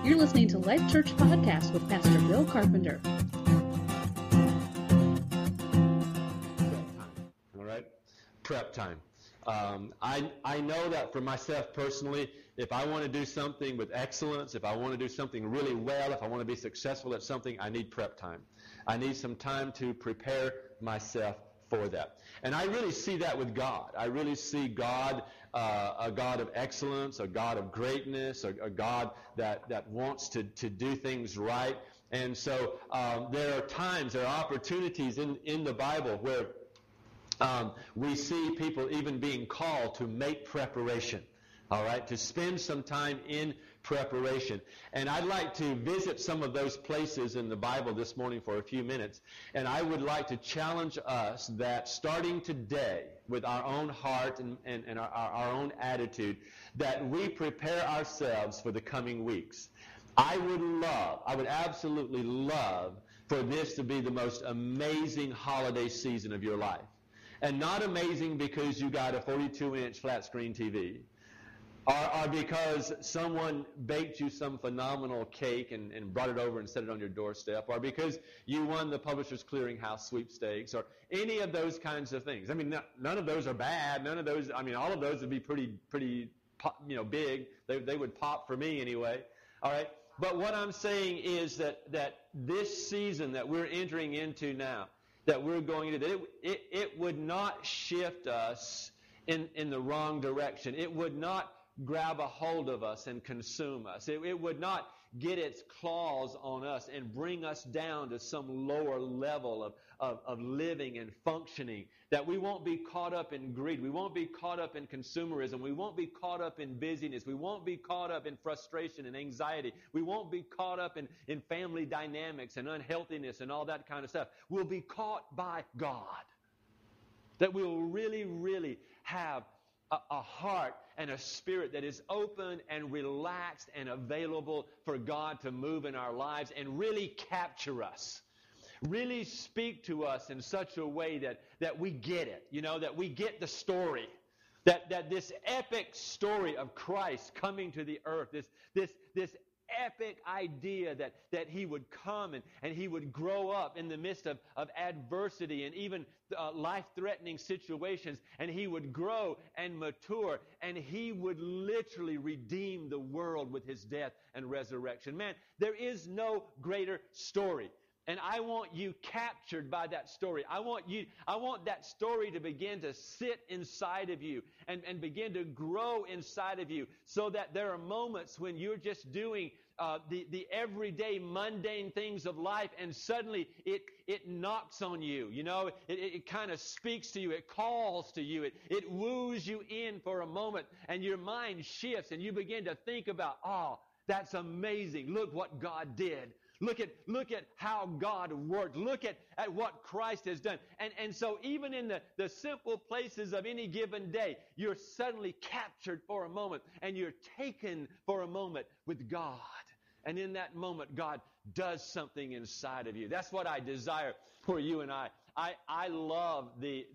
You're listening to Life Church Podcast with Pastor Bill Carpenter. All right? Prep time. I know that for myself personally, if I want to do something with excellence, if I want to do something really well, if I want to be successful at something, I need prep time. I need some time to prepare myself for that. And I really see that with God. I really see God, a God of excellence, a God of greatness, a God that wants to do things right. And so there are times, there are opportunities in the Bible where we see people even being called to make preparation, all right, to spend some time in preparation. And I'd like to visit some of those places in the Bible this morning for a few minutes. And I would like to challenge us that starting today with our own heart and our own attitude, that we prepare ourselves for the coming weeks. I would absolutely love for this to be the most amazing holiday season of your life. And not amazing because you got a 42-inch flat screen TV, or because someone baked you some phenomenal cake and brought it over and set it on your doorstep, or because you won the Publishers Clearinghouse sweepstakes, or any of those kinds of things. I mean, none of those are bad. None of those, I mean, all of those would be pretty big. They would pop for me anyway. All right? But what I'm saying is that this season that we're entering into now, that we're going into, it would not shift us in the wrong direction. It would not grab a hold of us and consume us. It would not get its claws on us and bring us down to some lower level of living and functioning, that we won't be caught up in greed. We won't be caught up in consumerism. We won't be caught up in busyness. We won't be caught up in frustration and anxiety. We won't be caught up in family dynamics and unhealthiness and all that kind of stuff. We'll be caught by God. That we'll really, really have a heart and a spirit that is open and relaxed and available for God to move in our lives and really capture us. Really speak to us in such a way that we get it, that we get the story. That this epic story of Christ coming to the earth, this epic idea that he would come and he would grow up in the midst of adversity and even life-threatening situations, and he would grow and mature, and he would literally redeem the world with his death and resurrection. Man, there is no greater story. And I want you captured by that story. I want that story to begin to sit inside of you and begin to grow inside of you, so that there are moments when you're just doing the everyday mundane things of life, and suddenly it knocks on you. It kind of speaks to you. It calls to you. It woos you in for a moment, and your mind shifts, and you begin to think about, oh, that's amazing. Look what God did. Look at how God worked. Look at what Christ has done. And so even in the simple places of any given day, you're suddenly captured for a moment, and you're taken for a moment with God. And in that moment, God does something inside of you. That's what I desire for you and I. I love the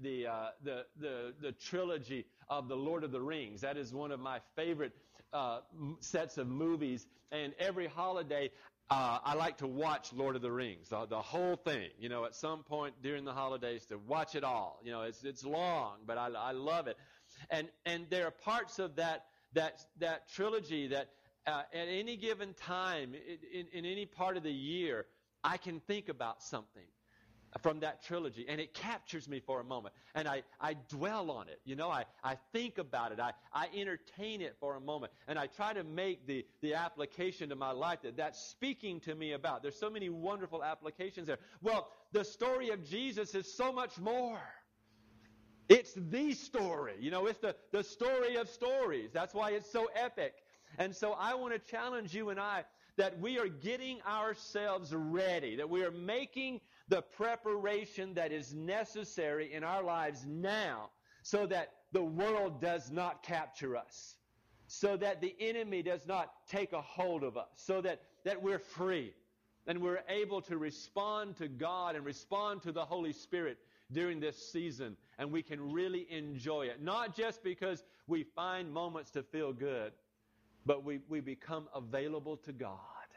trilogy of the Lord of the Rings. That is one of my favorite sets of movies. And every holiday, I like to watch Lord of the Rings, the whole thing, at some point during the holidays, to watch it all. It's long, but I love it. And there are parts of that trilogy that at any given time, in any part of the year, I can think about something from that trilogy, and it captures me for a moment, and I dwell on it. I think about it. I entertain it for a moment, and I try to make the application to my life that's speaking to me about. There's so many wonderful applications there. Well, the story of Jesus is so much more. It's the story. It's the story of stories. That's why it's so epic. And so I want to challenge you and I that we are getting ourselves ready, that we are making the preparation that is necessary in our lives now, so that the world does not capture us, so that the enemy does not take a hold of us, so that we're free and we're able to respond to God and respond to the Holy Spirit during this season, and we can really enjoy it. Not just because we find moments to feel good, but we become available to God.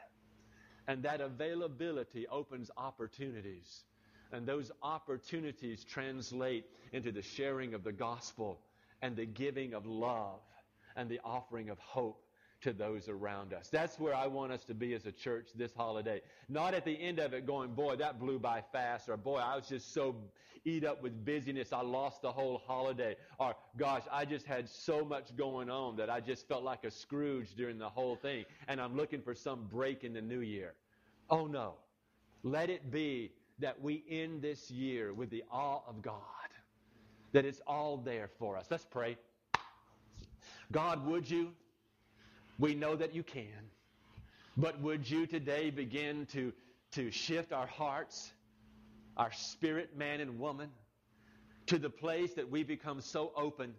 And that availability opens opportunities. And those opportunities translate into the sharing of the gospel and the giving of love and the offering of hope to those around us. That's where I want us to be as a church this holiday. Not at the end of it going, boy, that blew by fast, or boy, I was just so eat up with busyness, I lost the whole holiday, or gosh, I just had so much going on that I just felt like a Scrooge during the whole thing, and I'm looking for some break in the new year. Oh no. Let it be that we end this year with the awe of God, that it's all there for us. Let's pray. God, would you? We know that you can. But would you today begin to shift our hearts, our spirit, man and woman, to the place that we become so open,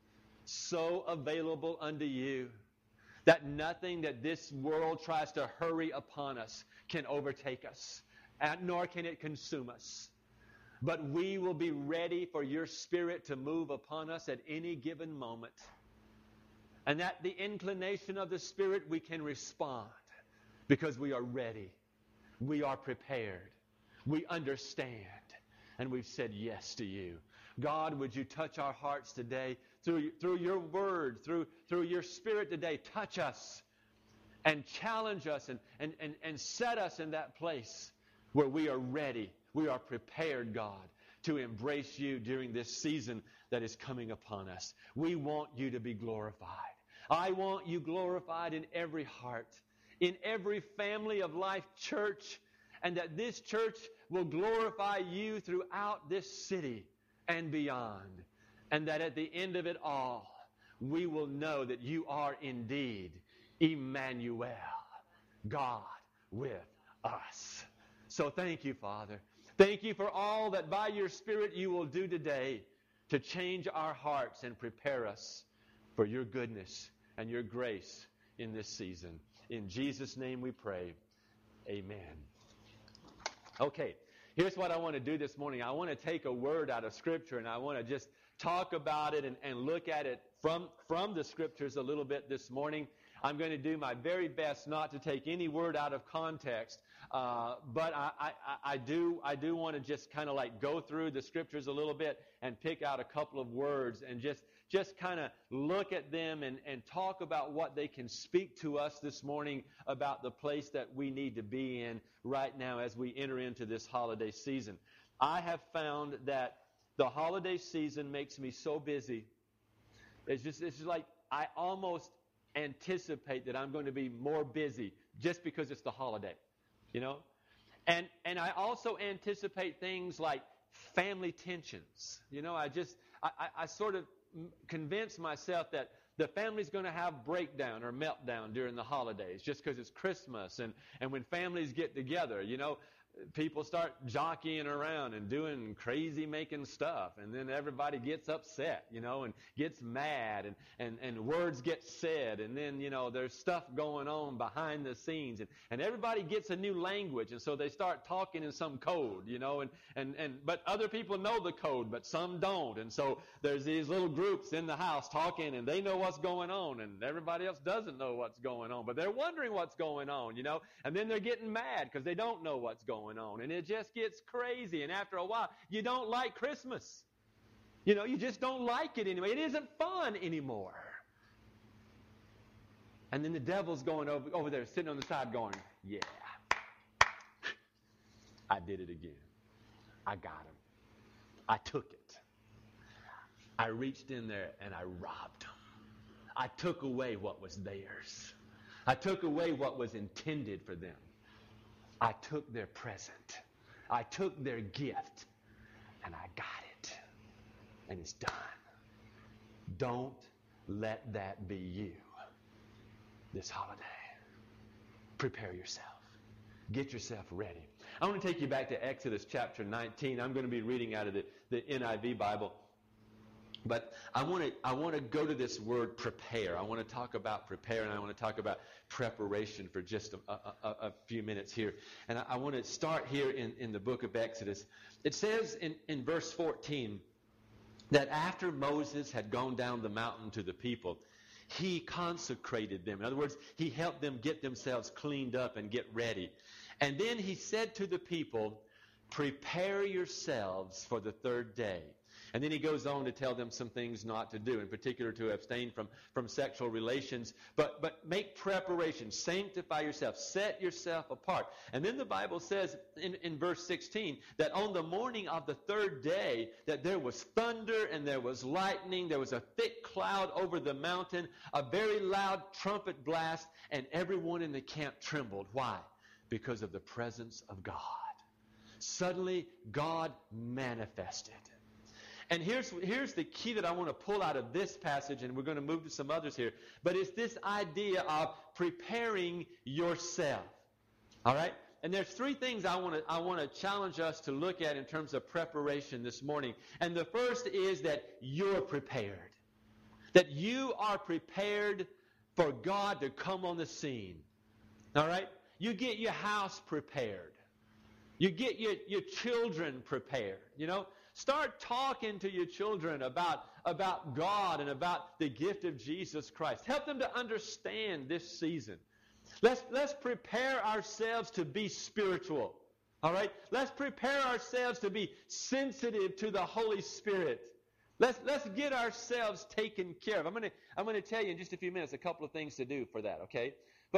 so available unto you, that nothing that this world tries to hurry upon us can overtake us, nor can it consume us. But we will be ready for your Spirit to move upon us at any given moment. And at the inclination of the Spirit, we can respond because we are ready. We are prepared. We understand. And we've said yes to you. God, would you touch our hearts today through your word, through your Spirit today. Touch us and challenge us and set us in that place where we are ready. We are prepared, God, to embrace you during this season that is coming upon us. We want you to be glorified. I want you glorified in every heart, in every family of Life Church, and that this church will glorify you throughout this city and beyond. And that at the end of it all, we will know that you are indeed Emmanuel, God with us. So thank you, Father. Thank you for all that by your Spirit you will do today to change our hearts and prepare us for your goodness and your grace in this season. In Jesus' name we pray. Amen. Okay, here's what I want to do this morning. I want to take a word out of Scripture and I want to just talk about it and look at it from the Scriptures a little bit this morning. I'm going to do my very best not to take any word out of context, but I do want to just kind of like go through the Scriptures a little bit and pick out a couple of words and just kind of look at them and talk about what they can speak to us this morning about the place that we need to be in right now as we enter into this holiday season. I have found that the holiday season makes me so busy. It's just like I almost anticipate that I'm going to be more busy just because it's the holiday, you know? And I also anticipate things like family tensions. You know, I sort of convince myself that the family's going to have breakdown or meltdown during the holidays just because it's Christmas. And when families get together, you know, people start jockeying around and doing crazy making stuff, and then everybody gets upset, you know, and gets mad, and words get said, and then, you know, there's stuff going on behind the scenes, and everybody gets a new language, and so they start talking in some code, you know, but other people know the code, but some don't, and so there's these little groups in the house talking, and they know what's going on, and everybody else doesn't know what's going on, but they're wondering what's going on, you know, and then they're getting mad because they don't know what's going on, and it just gets crazy, and after a while, you don't like Christmas. You know, you just don't like it anymore. It isn't fun anymore. And then the devil's going over there, sitting on the side going, yeah, I did it again. I got him. I took it. I reached in there and I robbed them. I took away what was theirs. I took away what was intended for them. I took their present. I took their gift, and I got it. And it's done. Don't let that be you this holiday. Prepare yourself. Get yourself ready. I want to take you back to Exodus chapter 19. I'm going to be reading out of the NIV Bible. But I want to go to this word prepare. I want to talk about prepare, and I want to talk about preparation for just a few minutes here. And I want to start here in the book of Exodus. It says in verse 14 that after Moses had gone down the mountain to the people, He consecrated them. In other words, He helped them get themselves cleaned up and get ready. And then He said to the people, prepare yourselves for the third day. And then He goes on to tell them some things not to do, in particular to abstain from sexual relations. But make preparation, sanctify yourself, set yourself apart. And then the Bible says in verse 16 that on the morning of the third day that there was thunder and there was lightning, there was a thick cloud over the mountain, a very loud trumpet blast, and everyone in the camp trembled. Why? Because of the presence of God. Suddenly, God manifested. And here's the key that I want to pull out of this passage, and we're going to move to some others here. But it's this idea of preparing yourself. All right? And there's three things I want to challenge us to look at in terms of preparation this morning. And the first is that you're prepared. That you are prepared for God to come on the scene. All right? You get your house prepared. You get your children prepared. You know? Start talking to your children about God and about the gift of Jesus Christ. Help them to understand this season. Let's prepare ourselves to be spiritual. All right? Let's prepare ourselves to be sensitive to the Holy Spirit. Let's get ourselves taken care of. I'm going to tell you in just a few minutes a couple of things to do for that, okay?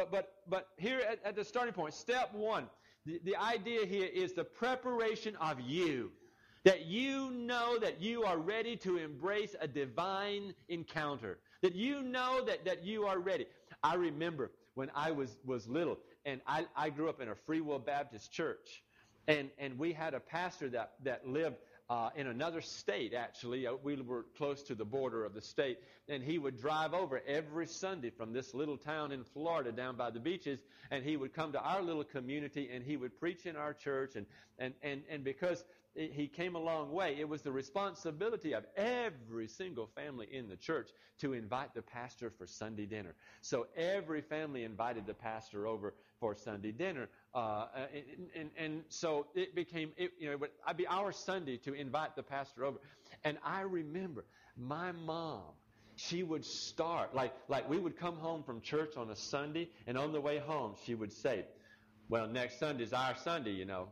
But here at the starting point, step one, the idea here is the preparation of you. That you know that you are ready to embrace a divine encounter. That you know that you are ready. I remember when I was little, and I grew up in a Free Will Baptist church. And we had a pastor that lived in another state, actually. We were close to the border of the state. And he would drive over every Sunday from this little town in Florida down by the beaches. And he would come to our little community, and he would preach in our church. And because he came a long way, it was the responsibility of every single family in the church to invite the pastor for Sunday dinner. So every family invited the pastor over for Sunday dinner. And so it became, it would be our Sunday to invite the pastor over. And I remember my mom, she would start, like we would come home from church on a Sunday, and on the way home she would say, well, next Sunday's our Sunday, you know.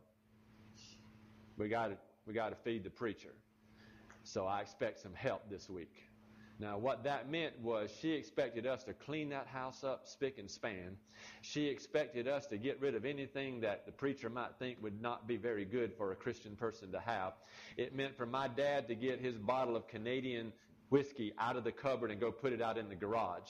We got to feed the preacher. So I expect some help this week. Now, what that meant was she expected us to clean that house up spick and span. She expected us to get rid of anything that the preacher might think would not be very good for a Christian person to have. It meant for my dad to get his bottle of Canadian whiskey out of the cupboard and go put it out in the garage.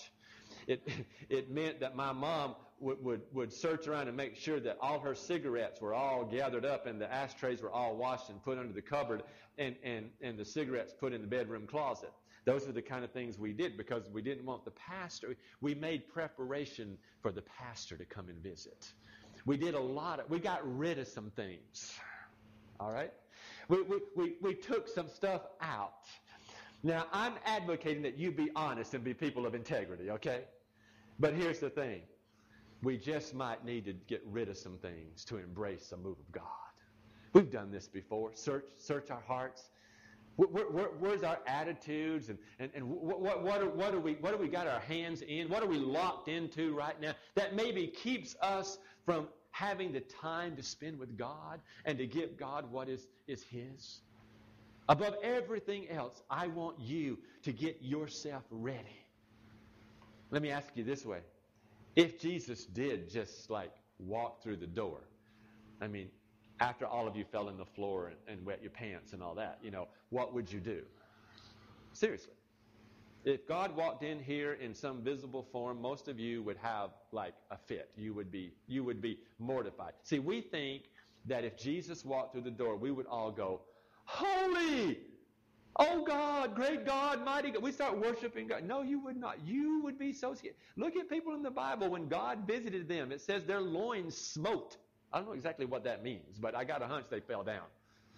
It meant that my mom would search around and make sure that all her cigarettes were all gathered up and the ashtrays were all washed and put under the cupboard and the cigarettes put in the bedroom closet. Those are the kind of things we did because we didn't want the pastor. We made preparation for the pastor to come and visit. We did we got rid of some things. All right? We took some stuff out. Now, I'm advocating that you be honest and be people of integrity, okay? But here's the thing. We just might need to get rid of some things to embrace a move of God. We've done this before. Search our hearts. Where's our attitudes and what do we got our hands in? What are we locked into right now that maybe keeps us from having the time to spend with God and to give God what is His? Above everything else, I want you to get yourself ready. Let me ask you this way. If Jesus did just like walk through the door, I mean, after all of you fell on the floor and wet your pants and all that, what would you do? Seriously. If God walked in here in some visible form, most of you would have like a fit. You would be mortified. See, we think that if Jesus walked through the door, we would all go, holy! Oh God, great God, mighty God. We start worshiping God. No, you would not. You would be so scared. Look at people in the Bible. When God visited them, it says their loins smote. I don't know exactly what that means, but I got a hunch they fell down.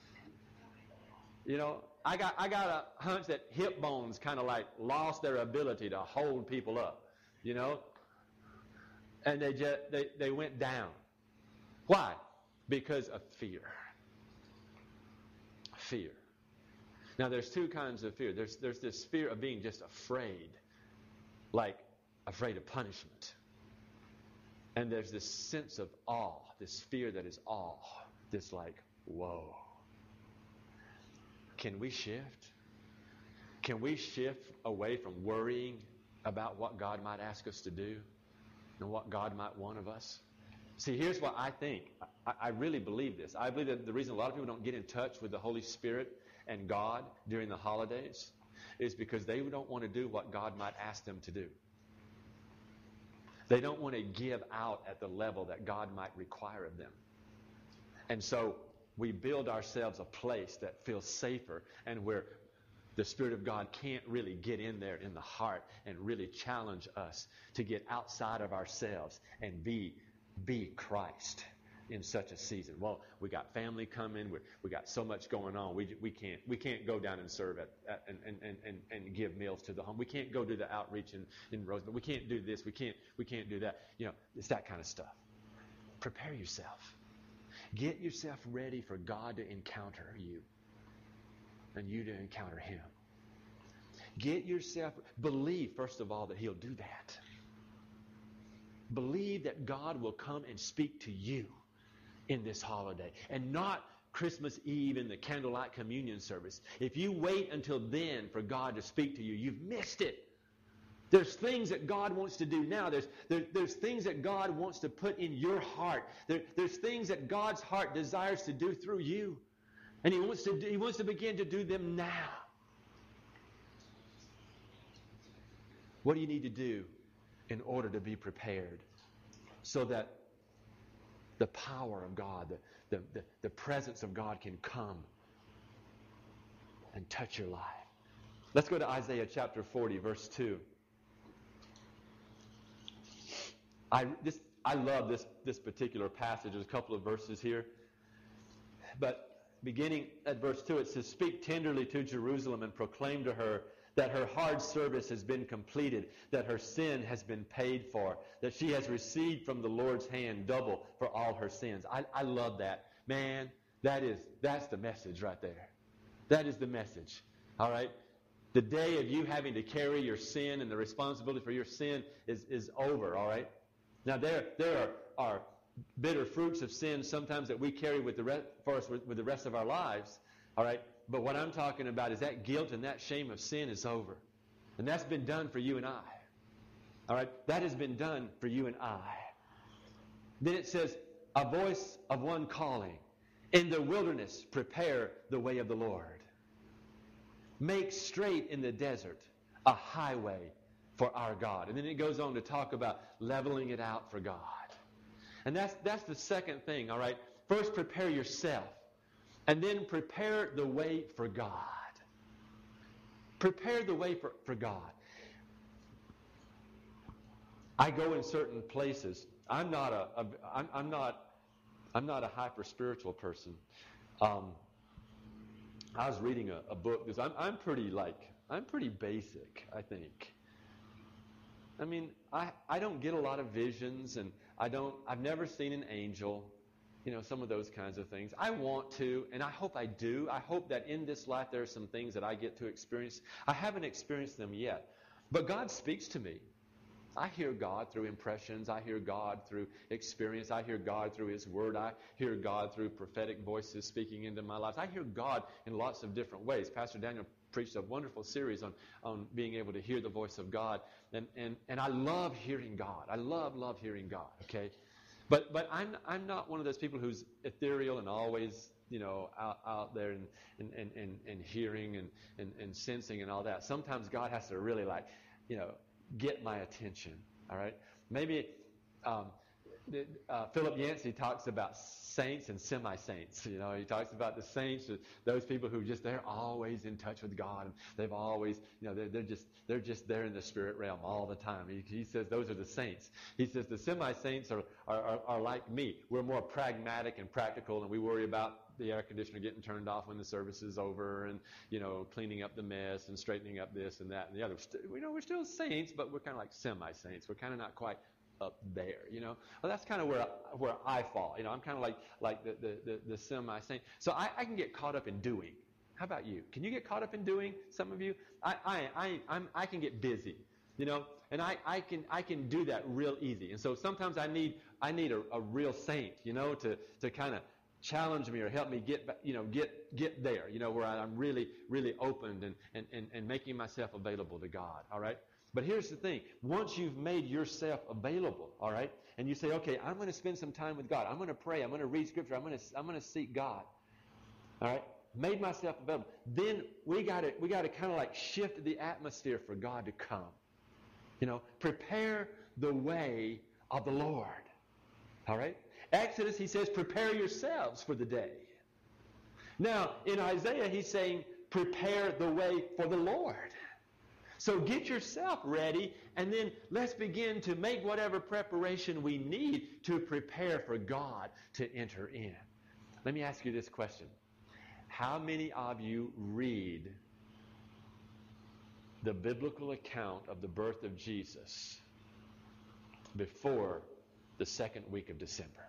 I got a hunch that hip bones kind of like lost their ability to hold people up, and they went down. Why? Because of fear. Fear. Now, there's two kinds of fear. There's this fear of being just afraid. like afraid of punishment. And there's this sense of awe, this fear that is awe, this like, whoa. Can we shift? Can we shift away from worrying about what God might ask us to do and what God might want of us? See, here's what I think. I really believe this. I believe that the reason a lot of people don't get in touch with the Holy Spirit and God during the holidays is because they don't want to do what God might ask them to do. They don't want to give out at the level that God might require of them. And so we build ourselves a place that feels safer and where the Spirit of God can't really get in there in the heart and really challenge us to get outside of ourselves and be Christ in such a season. Well, we got family coming. We got so much going on. We can't go down and serve and give meals to the home. We can't go do the outreach in Roseburg. We can't do this. We can't do that. You know, it's that kind of stuff. Prepare yourself. Get yourself ready for God to encounter you and you to encounter Him. Get yourself, believe first of all that He'll do that. Believe that God will come and speak to you in this holiday and not Christmas Eve in the candlelight communion service. If you wait until then for God to speak to you, you've missed it. There's things that God wants to do now. There's things that God wants to put in your heart. There's things that God's heart desires to do through you. And He wants to begin to do them now. What do you need to do in order to be prepared so that the power of God, the presence of God can come and touch your life? Let's go to Isaiah chapter 40, verse 2. I love this particular passage. There's a couple of verses here. But beginning at verse 2, it says, "Speak tenderly to Jerusalem and proclaim to her that her hard service has been completed, that her sin has been paid for, that she has received from the Lord's hand double for all her sins." I love that. Man, that's the message right there. That is the message. All right? The day of you having to carry your sin and the responsibility for your sin is over, all right? Now, there are bitter fruits of sin sometimes that we carry with the rest of our lives, all right? But what I'm talking about is that guilt and that shame of sin is over. And that's been done for you and I. All right? That has been done for you and I. Then it says, "A voice of one calling, in the wilderness, prepare the way of the Lord. Make straight in the desert a highway for our God." And then it goes on to talk about leveling it out for God. And that's the second thing, all right? First, prepare yourself. And then prepare the way for God. Prepare the way for God. I go in certain places. I'm not a hyper spiritual person. I was reading a book because I'm pretty basic, I think. I mean, I don't get a lot of visions, and I've never seen an angel. You know, some of those kinds of things. I want to, and I hope I do. I hope that in this life there are some things that I get to experience. I haven't experienced them yet. But God speaks to me. I hear God through impressions. I hear God through experience. I hear God through His Word. I hear God through prophetic voices speaking into my life. I hear God in lots of different ways. Pastor Daniel preached a wonderful series on being able to hear the voice of God. And I love hearing God. I love hearing God, okay? But I'm not one of those people who's ethereal and always, you know, out there and hearing and sensing and all that. Sometimes God has to really, like, you know, get my attention. All right? Maybe Philip Yancey talks about saints and semi-saints. You know, he talks about the saints, those people who they're always in touch with God. And they've always, you know, they're just there in the spirit realm all the time. He says those are the saints. He says the semi-saints are like me. We're more pragmatic and practical, and we worry about the air conditioner getting turned off when the service is over, and, you know, cleaning up the mess and straightening up this and that and the other. You know, we're still saints, but we're kind of like semi-saints. We're kind of not quite up there, you know. Well, that's kind of where I fall. You know, I'm kind of like the semi-saint. So I can get caught up in doing. How about you? Can you get caught up in doing? Some of you, I can get busy. You know, and I can do that real easy. And so sometimes I need a real saint, you know, to kind of challenge me or help me get there, you know, where I'm really, really open and making myself available to God, all right? But here's the thing. Once you've made yourself available, all right, and you say, okay, I'm going to spend some time with God. I'm going to pray. I'm going to read Scripture. I'm going to seek God, all right? Made myself available. Then we got to kind of like shift the atmosphere for God to come. You know, prepare the way of the Lord. All right? Exodus, he says, prepare yourselves for the day. Now, in Isaiah, he's saying, prepare the way for the Lord. So get yourself ready, and then let's begin to make whatever preparation we need to prepare for God to enter in. Let me ask you this question. How many of you read the biblical account of the birth of Jesus before the second week of December?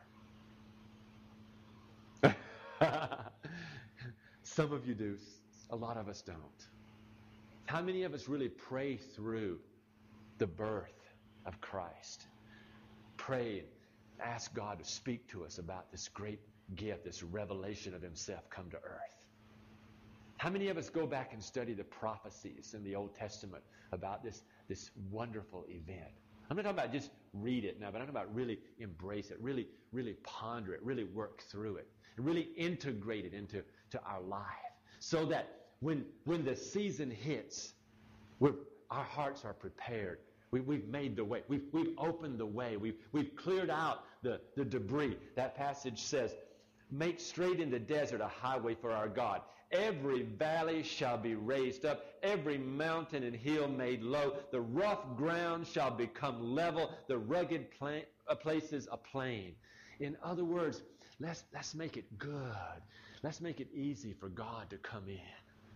Some of you do. A lot of us don't. How many of us really pray through the birth of Christ? Pray and ask God to speak to us about this great gift, this revelation of himself come to earth. How many of us go back and study the prophecies in the Old Testament about this wonderful event? I'm not talking about just read it now, but I'm talking about really embrace it, really, really ponder it, really work through it, and really integrate it into our life, so that when the season hits, our hearts are prepared. We've made the way. We've opened the way. We've cleared out the debris. That passage says, make straight in the desert a highway for our God. Every valley shall be raised up, every mountain and hill made low. The rough ground shall become level, the rugged places a plain. In other words, let's make it good. Let's make it easy for God to come in.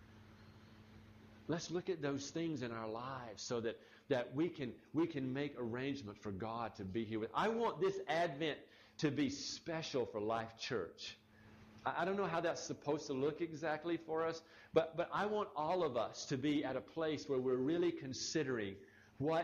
Let's look at those things in our lives so that we can make arrangement for God to be here with. I want this Advent to be special for Life Church. I don't know how that's supposed to look exactly for us, but I want all of us to be at a place where we're really considering what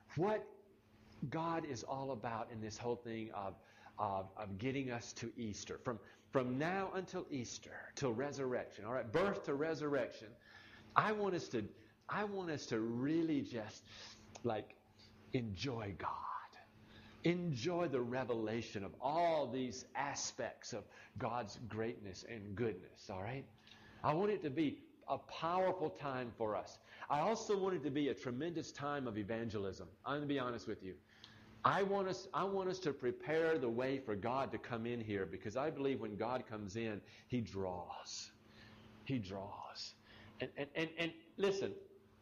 God is all about in this whole thing of getting us to Easter. From now until Easter, till resurrection, all right, birth to resurrection, I want us to really just like enjoy God. Enjoy the revelation of all these aspects of God's greatness and goodness, all right? I want it to be a powerful time for us. I also want it to be a tremendous time of evangelism. I'm going to be honest with you. I want us to prepare the way for God to come in here, because I believe when God comes in, He draws. He draws. And listen,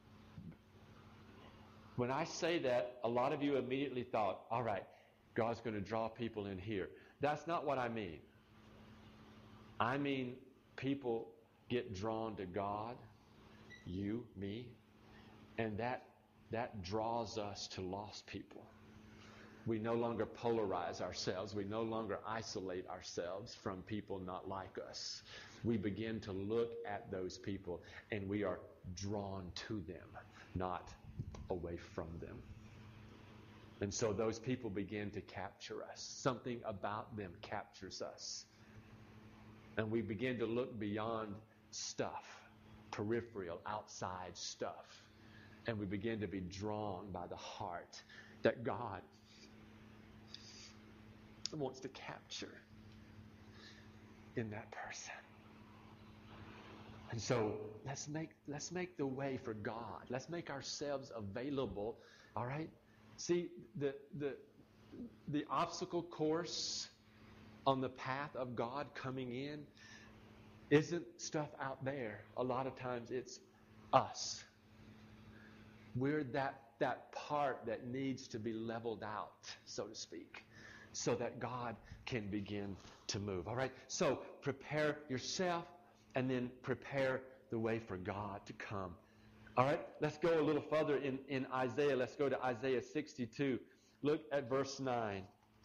when I say that, a lot of you immediately thought, all right, God's going to draw people in here. That's not what I mean. I mean people get drawn to God, you, me, and that draws us to lost people. We no longer polarize ourselves. We no longer isolate ourselves from people not like us. We begin to look at those people, and we are drawn to them, not away from them. And so those people begin to capture us. Something about them captures us. And we begin to look beyond stuff, peripheral, outside stuff. And we begin to be drawn by the heart that God wants to capture in that person. And so let's make the way for God. Let's make ourselves available. All right? See, the obstacle course on the path of God coming in isn't stuff out there. A lot of times it's us. We're that part that needs to be leveled out, so to speak, so that God can begin to move. All right? So prepare yourself, and then prepare the way for God to come. All right? Let's go a little further in Isaiah. Let's go to Isaiah 62. Look at verse 9.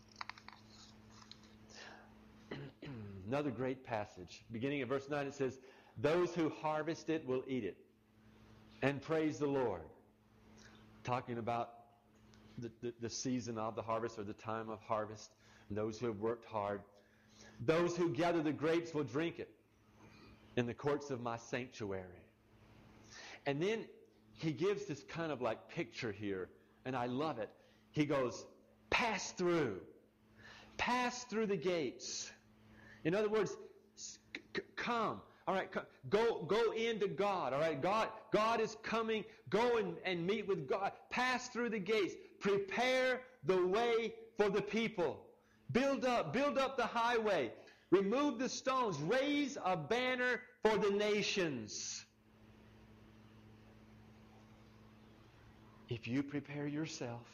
Another great passage. Beginning at verse 9, it says, "Those who harvest it will eat it and praise the Lord. talking about the season of the harvest, or the time of harvest, and those who have worked hard. Those who gather the grapes will drink it in the courts of my sanctuary. And then he gives this kind of like picture here, and I love it. He goes, pass through the gates. In other words, come. All right, go into God. All right, God is coming. Go and meet with God. Pass through the gates. Prepare the way for the people. Build up the highway. Remove the stones. Raise a banner for the nations. If you prepare yourself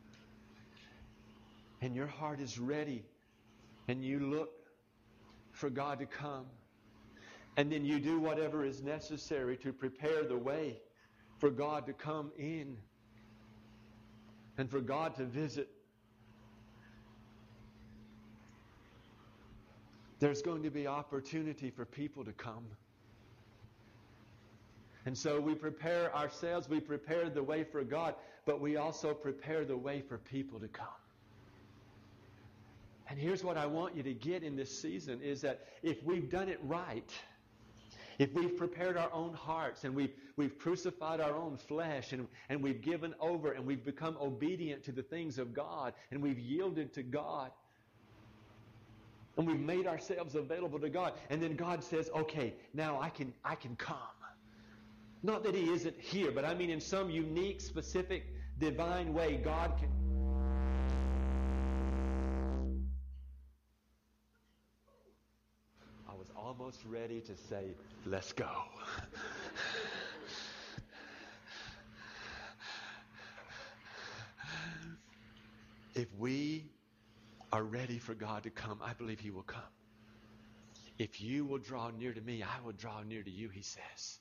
and your heart is ready and you look for God to come, and then you do whatever is necessary to prepare the way for God to come in and for God to visit, there's going to be opportunity for people to come. And so we prepare ourselves, we prepare the way for God, but we also prepare the way for people to come. And here's what I want you to get in this season, is that if we've done it right, if we've prepared our own hearts and we've crucified our own flesh and we've given over and we've become obedient to the things of God and we've yielded to God and we've made ourselves available to God, and then God says, okay, now I can come. Not that He isn't here, but I mean in some unique, specific, divine way, God can. I was almost ready to say, let's go. If we are ready for God to come, I believe He will come. If you will draw near to me, I will draw near to you, He says.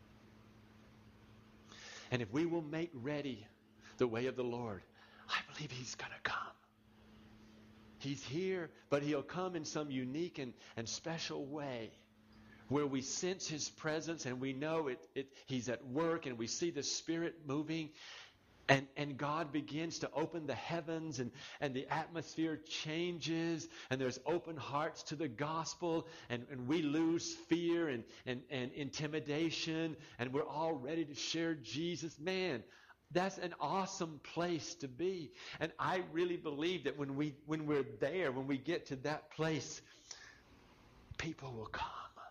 And if we will make ready the way of the Lord, I believe He's going to come. He's here, but He'll come in some unique and special way where we sense His presence and we know He's at work and we see the Spirit moving. And God begins to open the heavens and the atmosphere changes and there's open hearts to the gospel and we lose fear and intimidation and we're all ready to share Jesus. Man, that's an awesome place to be. And I really believe that when we're there, when we get to that place, people will come.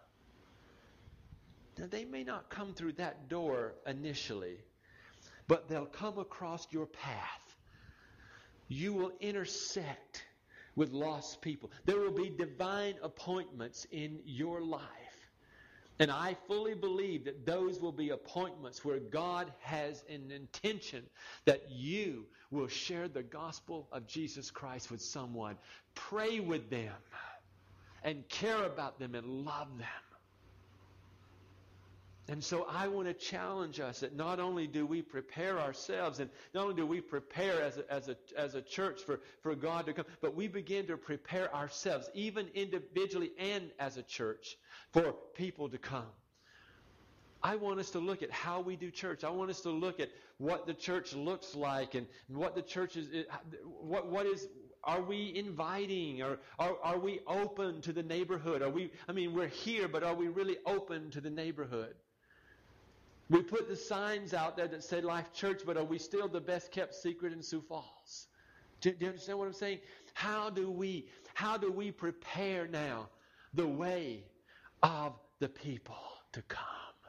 Now they may not come through that door initially, but they'll come across your path. You will intersect with lost people. There will be divine appointments in your life. And I fully believe that those will be appointments where God has an intention that you will share the gospel of Jesus Christ with someone. Pray with them and care about them and love them. And so I want to challenge us that not only do we prepare ourselves and not only do we prepare as a church for God to come, but we begin to prepare ourselves, even individually and as a church, for people to come. I want us to look at how we do church. I want us to look at what the church looks like and what the church is, are we inviting or are we open to the neighborhood? We're here, but are we really open to the neighborhood? We put the signs out there that say Life Church, but are we still the best kept secret in Sioux Falls? Do you understand what I'm saying? How do we prepare now the way of the people to come?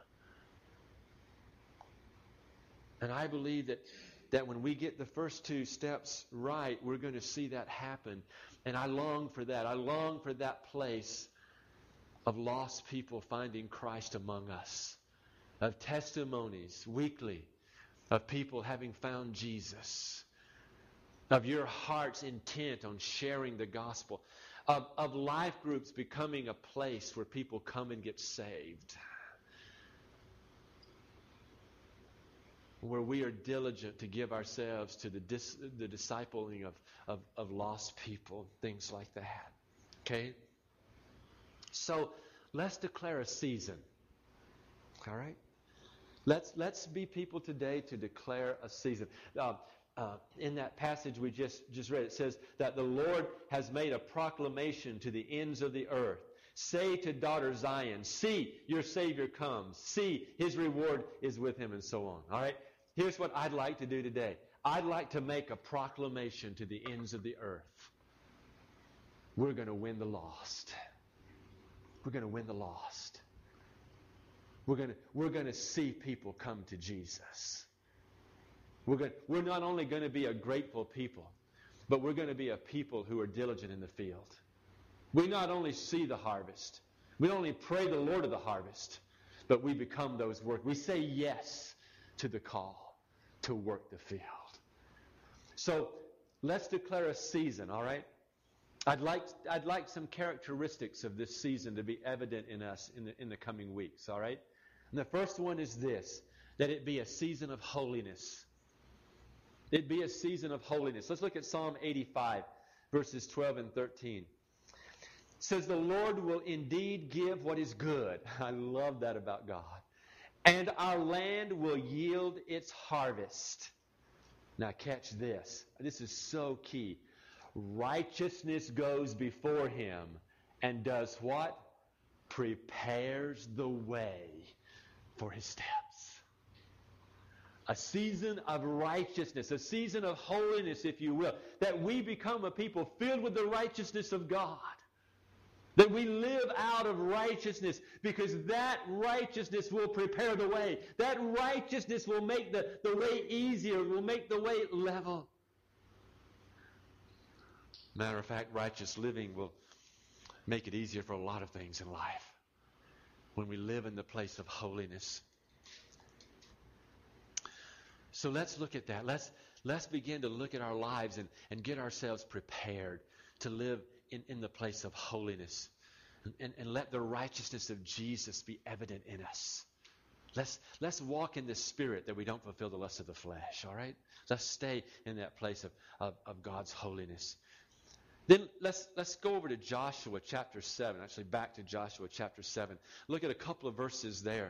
And I believe that when we get the first two steps right, we're going to see that happen. And I long for that. I long for that place of lost people finding Christ among us, of testimonies weekly of people having found Jesus, of your heart's intent on sharing the gospel, of life groups becoming a place where people come and get saved, where we are diligent to give ourselves to the discipling of lost people, things like that. Okay? So let's declare a season. All right? Let's be people today to declare a season. In that passage we just read, it says that the Lord has made a proclamation to the ends of the earth. Say to daughter Zion, see, your Savior comes. See, His reward is with Him, and so on. All right? Here's what I'd like to do today. I'd like to make a proclamation to the ends of the earth. We're going to win the lost. We're going to win the lost. We're going to see people come to Jesus. We're not only going to be a grateful people, but we're going to be a people who are diligent in the field. We not only see the harvest, we not only pray the Lord of the harvest, but we become those workers. We say yes to the call to work the field. So let's declare a season, all right? I'd like some characteristics of this season to be evident in us in the coming weeks, all right? And the first one is this, that it be a season of holiness. It be a season of holiness. Let's look at Psalm 85, verses 12 and 13. It says, the Lord will indeed give what is good. I love that about God. And our land will yield its harvest. Now catch this. This is so key. Righteousness goes before Him and does what? Prepares the way for His steps. A season of righteousness, a season of holiness, if you will, that we become a people filled with the righteousness of God. That we live out of righteousness, because that righteousness will prepare the way. That righteousness will make the way easier, will make the way level. Matter of fact, righteous living will make it easier for a lot of things in life when we live in the place of holiness. So let's look at that. Let's begin to look at our lives and get ourselves prepared to live in the place of holiness. And let the righteousness of Jesus be evident in us. Let's walk in the Spirit that we don't fulfill the lust of the flesh, all right? Let's stay in that place of God's holiness. Then let's go over to Joshua chapter 7, actually back to Joshua chapter 7. Look at a couple of verses there.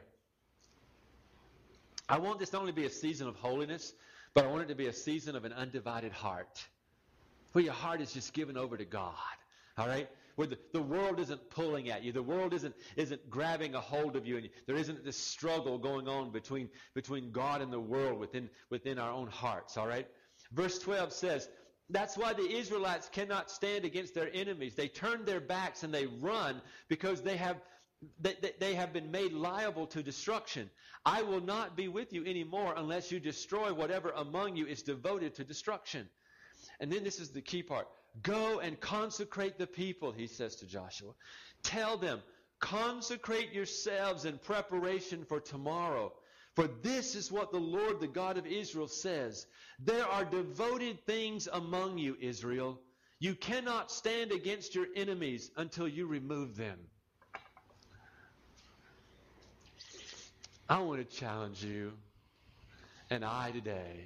I want this not only to be a season of holiness, but I want it to be a season of an undivided heart. Where your heart is just given over to God, all right? Where the world isn't pulling at you. The world isn't grabbing a hold of you. And there isn't this struggle going on between God and the world within our own hearts, all right? Verse 12 says, that's why the Israelites cannot stand against their enemies. They turn their backs and they run because they have been made liable to destruction. I will not be with you anymore unless you destroy whatever among you is devoted to destruction. And then this is the key part. Go and consecrate the people, he says to Joshua. Tell them, consecrate yourselves in preparation for tomorrow. For this is what the Lord, the God of Israel, says. There are devoted things among you, Israel. You cannot stand against your enemies until you remove them. I want to challenge you and I today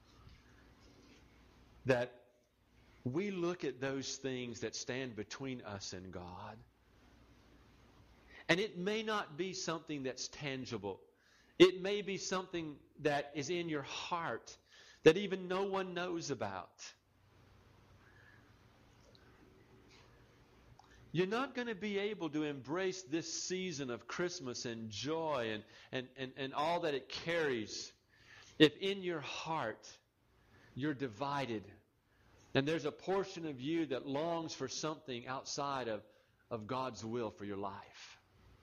that we look at those things that stand between us and God. And it may not be something that's tangible. It may be something that is in your heart that even no one knows about. You're not going to be able to embrace this season of Christmas and joy and all that it carries if in your heart you're divided and there's a portion of you that longs for something outside of God's will for your life.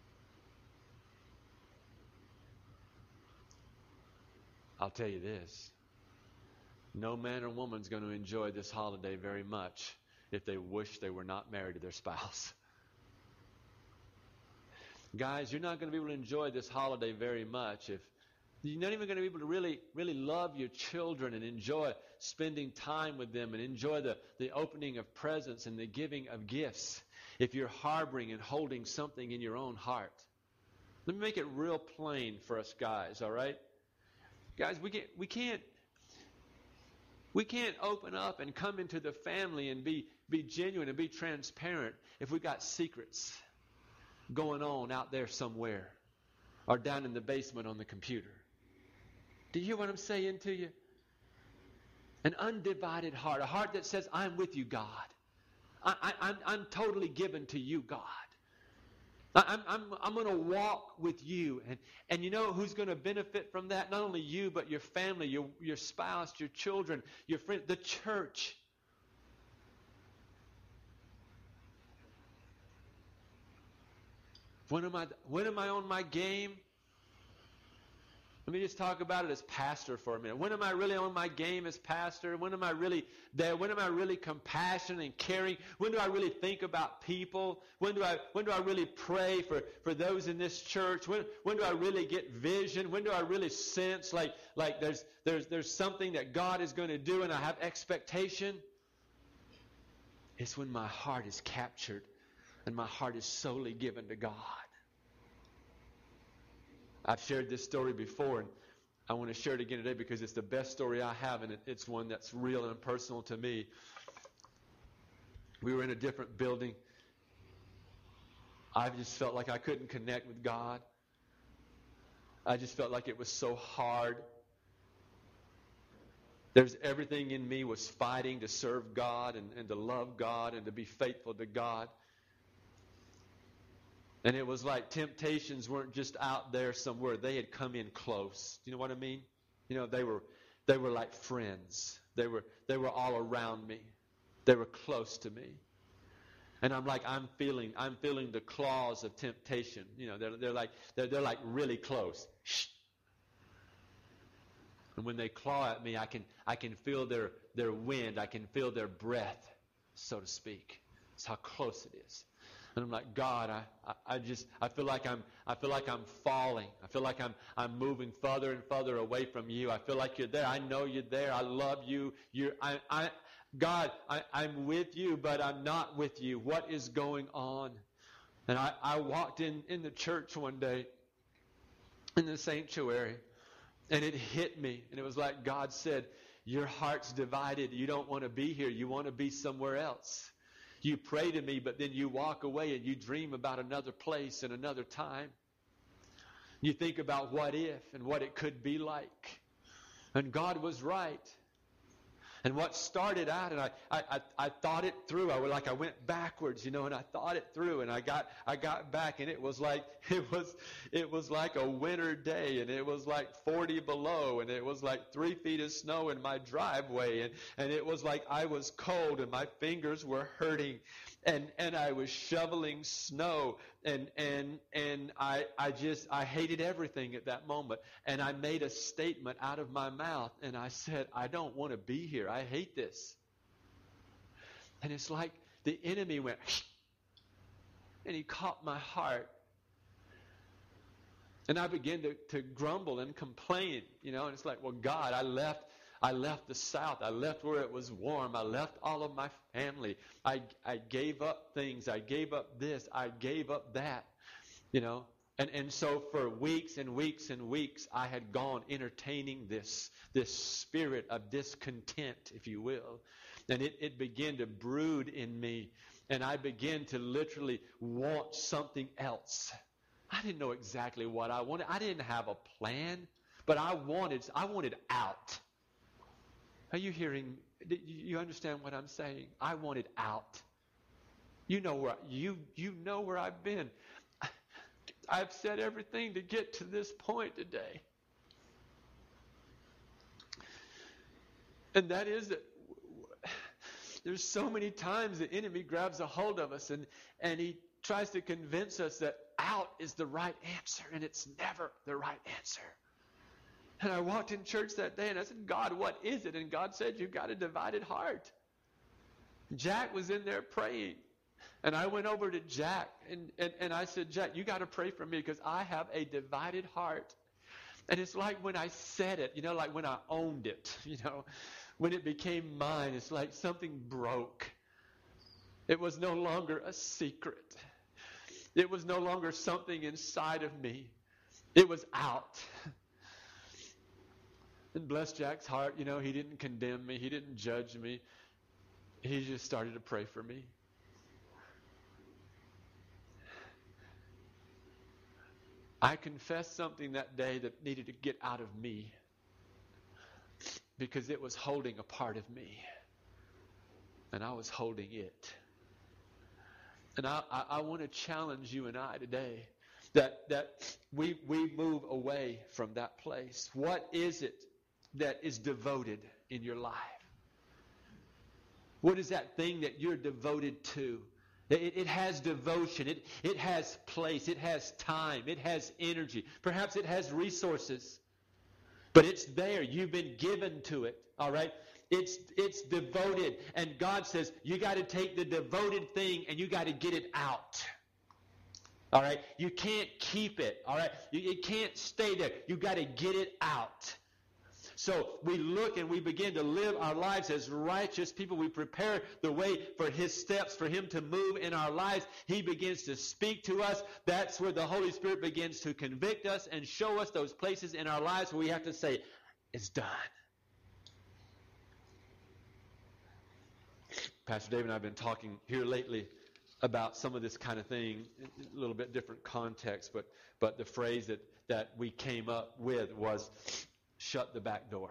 I'll tell you this. No man or woman's going to enjoy this holiday very much if they wish they were not married to their spouse. Guys, you're not going to be able to enjoy this holiday very much if you're not even going to be able to really love your children and enjoy spending time with them and enjoy the opening of presents and the giving of gifts if you're harboring and holding something in your own heart. Let me make it real plain for us guys, all right? Guys, we can't open up and come into the family and be genuine and be transparent if we got secrets going on out there somewhere or down in the basement on the computer. Do you hear what I'm saying to you? An undivided heart, a heart that says, I'm with you, God. I'm totally given to you, God. I'm going to walk with you. And you know who's going to benefit from that? Not only you, but your family, your spouse, your children, your friend, the church. When am I on my game? Let me just talk about it as pastor for a minute. When am I really on my game as pastor? When am I really there? When am I really compassionate and caring? When do I really think about people? When do I really pray for those in this church? When do I really get vision? When do I really sense like there's something that God is going to do and I have expectation? It's when my heart is captured and my heart is solely given to God. I've shared this story before, and I want to share it again today because it's the best story I have, and it's one that's real and personal to me. We were in a different building. I just felt like I couldn't connect with God. I just felt like it was so hard. There's everything in me was fighting to serve God and to love God and to be faithful to God. And it was like temptations weren't just out there somewhere. They had come in close. You know what I mean? You know, they were like friends. They were all around me. They were close to me. And I'm feeling the claws of temptation. You know, they're like really close. Shh. And when they claw at me, I can feel their wind. I can feel their breath, so to speak. That's how close it is. And I'm like, God, I feel like I'm falling. I feel like I'm moving further and further away from you. I feel like you're there. I know you're there. I love you. God, I'm with you, but I'm not with you. What is going on? And I walked in the church one day, in the sanctuary, and it hit me. And it was like God said, your heart's divided. You don't want to be here. You want to be somewhere else. You pray to me, but then you walk away and you dream about another place and another time. You think about what if and what it could be like. And God was right. And what started out, and I thought it through. I went backwards, and I thought it through, and I got back, and it was like a winter day, and it was like 40 below, and it was like 3 feet of snow in my driveway, and it was like I was cold, and my fingers were hurting, and I was shoveling snow, and I hated everything at that moment, and I made a statement out of my mouth, and I said, I don't want to be here. I hate this. And it's like the enemy went, and he caught my heart. And I began to grumble and complain, and it's like, well, God, I left the South. I left where it was warm. I left all of my family. I gave up things. I gave up this. I gave up that, And so for weeks and weeks and weeks, I had gone entertaining this spirit of discontent, if you will. And it began to brood in me. And I began to literally want something else. I didn't know exactly what I wanted. I didn't have a plan, but I wanted out. Are you hearing? You understand what I'm saying? I wanted out. You know where I've been. I've said everything to get to this point today. And that is that there's so many times the enemy grabs a hold of us and he tries to convince us that out is the right answer, and it's never the right answer. And I walked in church that day and I said, God, what is it? And God said, you've got a divided heart. Jack was in there praying. And I went over to Jack and I said, Jack, you got to pray for me because I have a divided heart. And it's like when I said it, like when I owned it, when it became mine, it's like something broke. It was no longer a secret. It was no longer something inside of me. It was out. And bless Jack's heart, he didn't condemn me. He didn't judge me. He just started to pray for me. I confessed something that day that needed to get out of me. because it was holding a part of me. And I was holding it. And I want to challenge you and I today that we move away from that place. What is it that is devoted in your life? What is that thing that you're devoted to? It has devotion. It has place. It has time. It has energy. Perhaps it has resources. But it's there. You've been given to it. All right? It's devoted. And God says, you got to take the devoted thing and you got to get it out. All right? You can't keep it. All right? It can't stay there. You got to get it out. So we look and we begin to live our lives as righteous people. We prepare the way for His steps, for Him to move in our lives. He begins to speak to us. That's where the Holy Spirit begins to convict us and show us those places in our lives where we have to say, it's done. Pastor Dave and I have been talking here lately about some of this kind of thing, a little bit different context, but the phrase that we came up with was, shut the back door.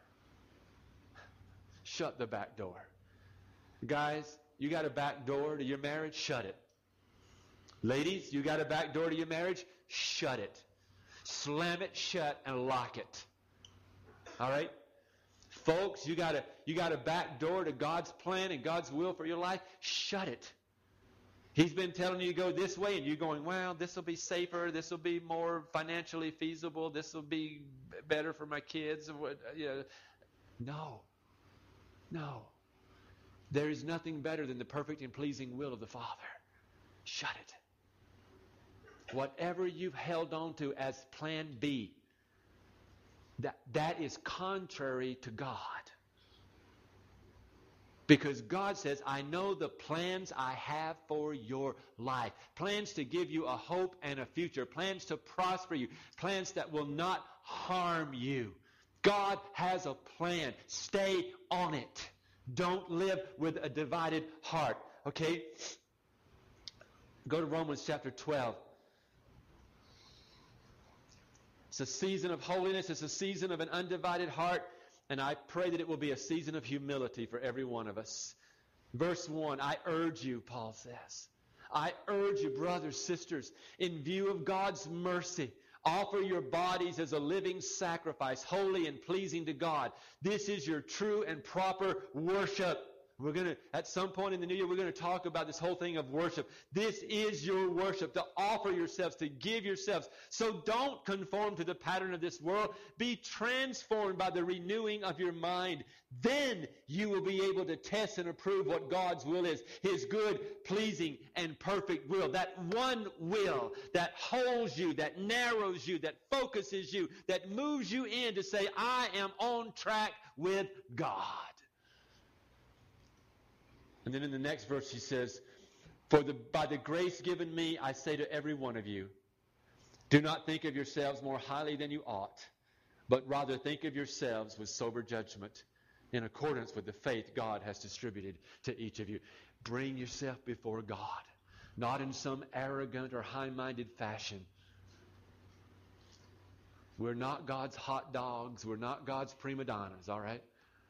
Shut the back door. Guys, you got a back door to your marriage? Shut it. Ladies, you got a back door to your marriage? Shut it. Slam it shut and lock it. All right? Folks, you got a back door to God's plan and God's will for your life? Shut it. He's been telling you to go this way, and you're going, well, this will be safer, this will be more financially feasible, this will be better for my kids. No. There is nothing better than the perfect and pleasing will of the Father. Shut it. Whatever you've held on to as plan B, that is contrary to God. Because God says, I know the plans I have for your life. Plans to give you a hope and a future. Plans to prosper you. Plans that will not harm you. God has a plan. Stay on it. Don't live with a divided heart. Okay? Go to Romans chapter 12. It's a season of holiness. It's a season of an undivided heart. And I pray that it will be a season of humility for every one of us. Verse 1, I urge you, Paul says. I urge you, brothers, sisters, in view of God's mercy, offer your bodies as a living sacrifice, holy and pleasing to God. This is your true and proper worship. We're going to, at some point in the new year, we're going to talk about this whole thing of worship. This is your worship, to offer yourselves, to give yourselves. So don't conform to the pattern of this world. Be transformed by the renewing of your mind. Then you will be able to test and approve what God's will is. His good, pleasing, and perfect will. That one will that holds you, that narrows you, that focuses you, that moves you in to say, I am on track with God. And then in the next verse he says, by the grace given me, I say to every one of you, do not think of yourselves more highly than you ought, but rather think of yourselves with sober judgment in accordance with the faith God has distributed to each of you. Bring yourself before God, not in some arrogant or high-minded fashion. We're not God's hot dogs. We're not God's prima donnas, all right?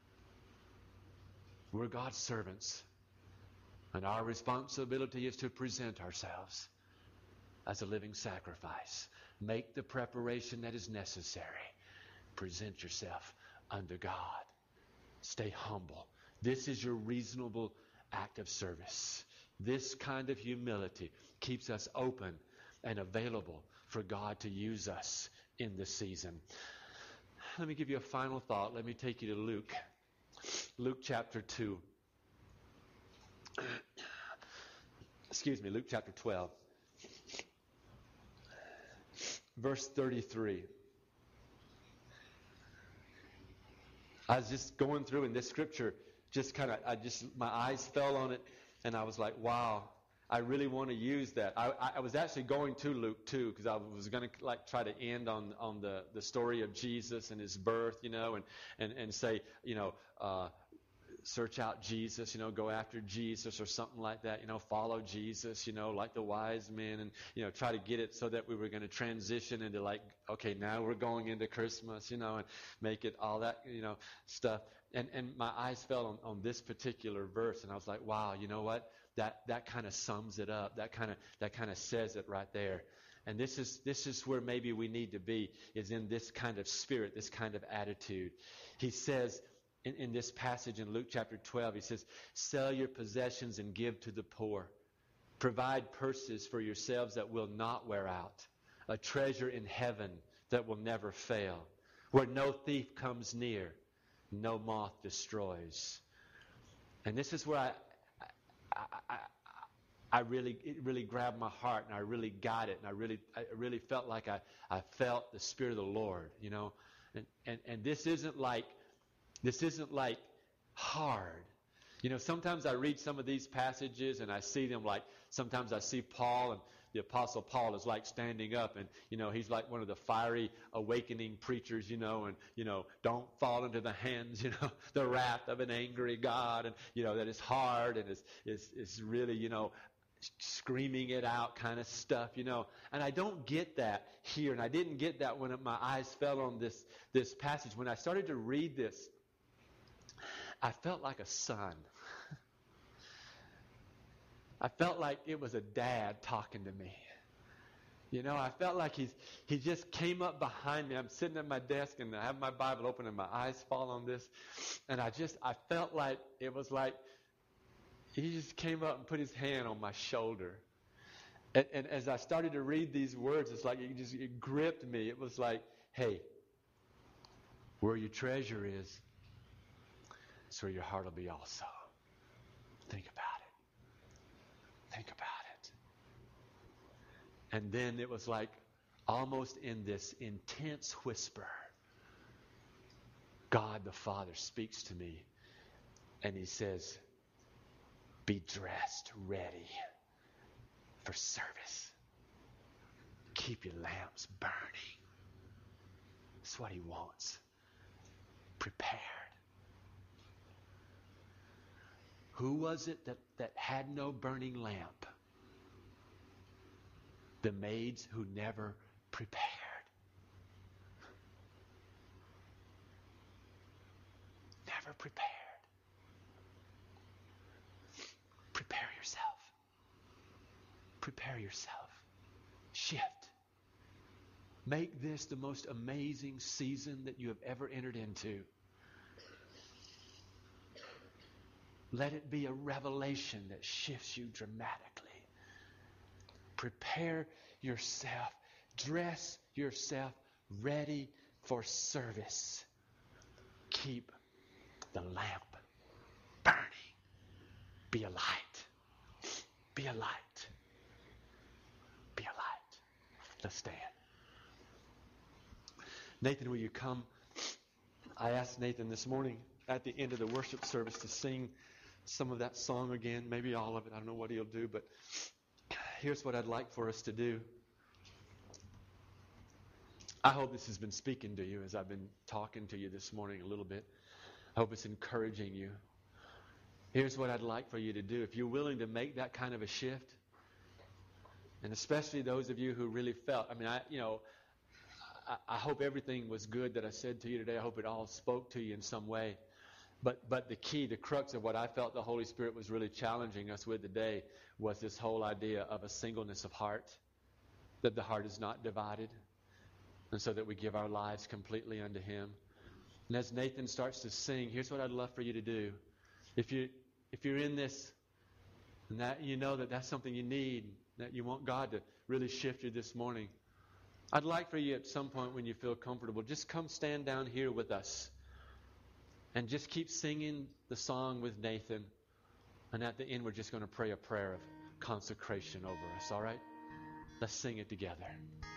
We're God's servants. And our responsibility is to present ourselves as a living sacrifice. Make the preparation that is necessary. Present yourself unto God. Stay humble. This is your reasonable act of service. This kind of humility keeps us open and available for God to use us in this season. Let me give you a final thought. Let me take you to Luke. Luke chapter 2. Luke chapter 12. Verse 33. I was just going through in this scripture, my eyes fell on it, and I was like, wow, I really want to use that. I was actually going to Luke 2 because I was going to try to end on the story of Jesus and his birth, and say, search out Jesus, go after Jesus or something like that, follow Jesus, like the wise men, and, try to get it so that we were going to transition into like, okay, now we're going into Christmas, and make it all that, stuff. And my eyes fell on this particular verse, and I was like, wow, you know what? That kind of sums it up. That kind of says it right there. And this is where maybe we need to be, is in this kind of spirit, this kind of attitude. He says in this passage in Luke chapter 12, he says, sell your possessions and give to the poor. Provide purses for yourselves that will not wear out, a treasure in heaven that will never fail, where no thief comes near, no moth destroys. And this is where it really grabbed my heart, and I really got it, and I really felt like I felt the Spirit of the Lord, and this isn't like hard. Sometimes I read some of these passages and I see them like, sometimes I see Paul, and the Apostle Paul is like standing up, and he's like one of the fiery awakening preachers, and don't fall into the hands, the wrath of an angry God, and that is hard and is really, screaming it out kind of stuff, and I don't get that here, and I didn't get that when my eyes fell on this passage. When I started to read this, I felt like a son. I felt like it was a dad talking to me. I felt like he just came up behind me. I'm sitting at my desk and I have my Bible open and my eyes fall on this, and I felt like it was like he just came up and put his hand on my shoulder. And as I started to read these words, it's like it gripped me. It was like, hey, where your treasure is, that's where your heart will be also. Think about it. Think about it. And then it was like, almost in this intense whisper, God the Father speaks to me, and he says, be dressed, ready for service. Keep your lamps burning. That's what he wants. Prepared. Who was it that had no burning lamp? The maids who never prepared. Never prepared. Prepare yourself. Prepare yourself. Shift. Make this the most amazing season that you have ever entered into. Let it be a revelation that shifts you dramatically. Prepare yourself. Dress yourself ready for service. Keep the lamp burning. Be a light. Be a light. Be a light. Let's stand. Nathan, will you come? I asked Nathan this morning at the end of the worship service to sing some of that song again, maybe all of it. I don't know what he'll do, but here's what I'd like for us to do. I hope this has been speaking to you as I've been talking to you this morning a little bit. I hope it's encouraging you. Here's what I'd like for you to do. If you're willing to make that kind of a shift, and especially those of you who really felt, I hope everything was good that I said to you today. I hope it all spoke to you in some way. But the key, the crux of what I felt the Holy Spirit was really challenging us with today was this whole idea of a singleness of heart, that the heart is not divided, and so that we give our lives completely unto Him. And as Nathan starts to sing, here's what I'd love for you to do. If you're in this, and that you know that that's something you need, that you want God to really shift you this morning, I'd like for you at some point when you feel comfortable, just come stand down here with us. And just keep singing the song with Nathan. And at the end, we're just going to pray a prayer of consecration over us, all right? Let's sing it together.